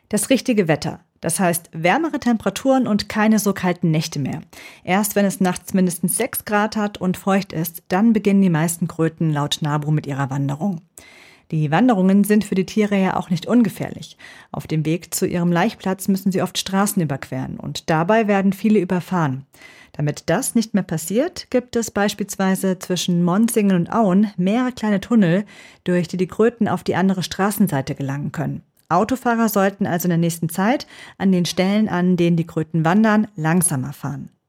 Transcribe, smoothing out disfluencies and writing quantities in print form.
Das richtige Wetter. Das heißt wärmere Temperaturen und keine so kalten Nächte mehr. Erst wenn es nachts mindestens 6 Grad hat und feucht ist, dann beginnen die meisten Kröten laut NABU mit ihrer Wanderung. Die Wanderungen sind für die Tiere ja auch nicht ungefährlich. Auf dem Weg zu ihrem Laichplatz müssen sie oft Straßen überqueren und dabei werden viele überfahren. Damit das nicht mehr passiert, gibt es beispielsweise zwischen Monsingel und Auen mehrere kleine Tunnel, durch die die Kröten auf die andere Straßenseite gelangen können. Autofahrer sollten also in der nächsten Zeit an den Stellen, an denen die Kröten wandern, langsamer fahren.